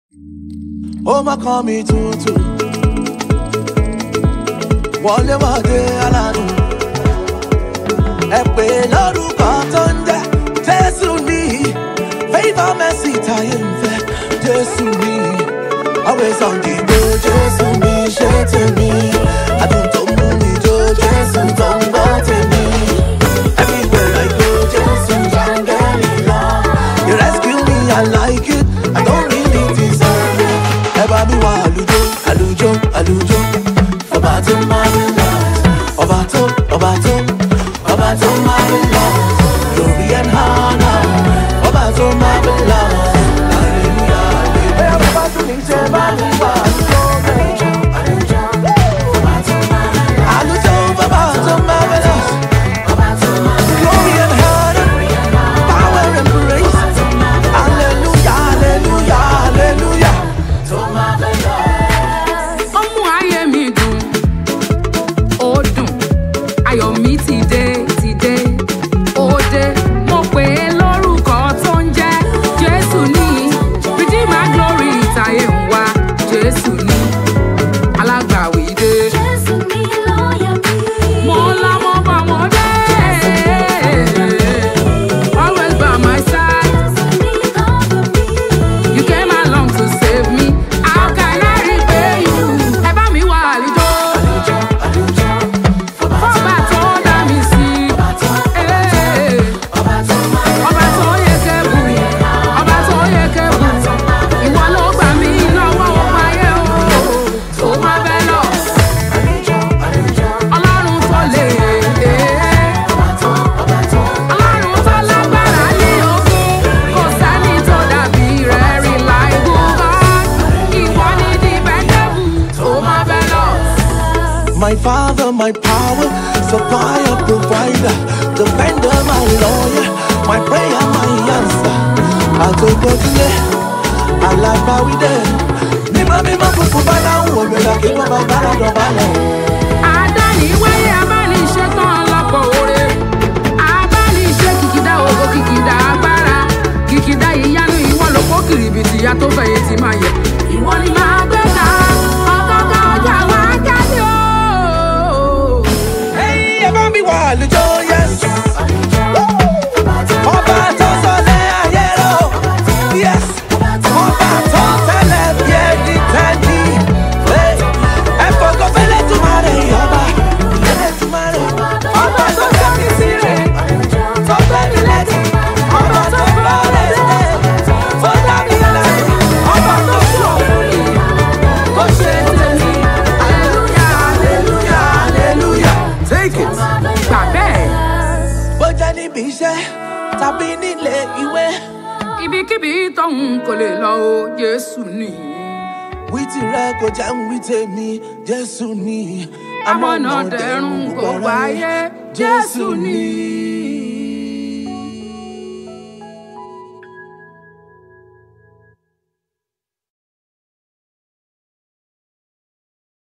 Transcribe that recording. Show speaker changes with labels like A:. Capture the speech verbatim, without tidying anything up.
A: Oh, my call me tutu. Wọlé wọ̀de aládù. Ẹ pè lórúkọ tó ń jẹ́ Jésù ní. Favour mercy táyé ń fẹ́ Jésù ní. Always on the go Jésù ní ṣe tèmi. Adùn tó mú mi jó Jésù tó ń gbọ́ tèmi. Everywhere I go Jésù jàǹgẹ́lì lọ. You rescue me, I like it. I don't really deserve it. Ẹ bá mi wá àlùjọ, àlùjọ, àlùjọ. Ọba tó marvelous, Ọba tó, Ọba tó, Ọba tó marvelous. Glory and honor, Ọba tó marvelous. Hallelujah, hallelujah. Ọba tó ní ṣe marvelous. Àlùjọ, àlùjọ, Ọba tó marvelous. Àlùjọ, Ọba tó marvelous. Ọba tó marvelous. Glory and honor, power and praise. Hallelujah, hallelujah, hallelujah. Tó marvelous.
B: Ayọ̀ mi ti dé, ti dé, ó dé. Mo pè é lórúkọ tó ń jẹ́ Jésù ní. Redeemer glory ìtàyè ń wá Jésù ní. Alágbàwí dé.
C: Jésù ní lọ́yà mi.
B: Mo la mo bá wọn dé. Always by my side.
C: Jésù ní cover me.
B: You came along to save me. How can I repay you? Ẹ bá mi wá àlùjọ.
A: Àlùjọ, àlùjọ.
B: Ọba tó dá mi sí. Eh.
A: Ọba tó marvelous.
B: Ọba tó yẹ kẹ́bù, ọba tó yẹ kẹ́bù, ìwọ ló gbà mí lọ́wọ́ ogun ayé o. Tó marvelous,
A: Àlùjọ, àlùjọ.
B: Ọlọ́run tó lè,
A: Ọba tó, Ọba tó.
B: Ọlọ́run tó lágbára ní ogun, kò sẹ́ni tó dàbí rẹ̀ reliable God. Ìwọ ni dependable, tó marvelous.
A: My father, my power, supplier, provider, defender, my lawyer, my prayer, my answer. I told God today, I like how we did. Mima mima fufu bala uwe mela kima babara do bala.
B: Àdáni wáyé abániṣe tán lọ́pọ̀ oore. Abániṣe kìkìdá ògo kìkìdá agbára. Kìkìdá ìyanu ìwọ ló kó kìrìbìtì ya tó fẹ̀yẹ̀ tí máa yẹ. Ìwọ ni máa gbé ká ọgọ́gọ́ ọjà wá jáde o.
A: Hey, ever be wild, Joe, yes. Ọba tó sọlẹ̀ ayé lọ, yes. Ọba tó tẹ̀lé bí ẹni tẹ́ni. Ẹ fọkàn fẹ́lẹ́ tún máa rẹ̀ ọba. Fẹ́lẹ́ tún máa rẹ̀. Ọba tó sẹ́mi sí rẹ̀, tó fẹ́ mi lẹ́tì. Ọba tó bá rẹ̀ lẹ̀, tó dá mi lẹ́yìn. Ọba tó sọ fún mi, tó ṣe tèmi. Hallelujah, hallelujah, hallelujah. Take it.
B: Gbà bẹ́ẹ̀.
A: Bó jẹ́ níbi iṣẹ́ tàbí nílé ìwé.
B: Ibikíbi tóun kò lè lọ o, Jésù ni.
A: Wí tirẹ̀ kò jẹ́ ń wí tèmi, Jésù ni.
B: Amọ̀nà dẹ̀rùn kò wáyé, Jésù ni.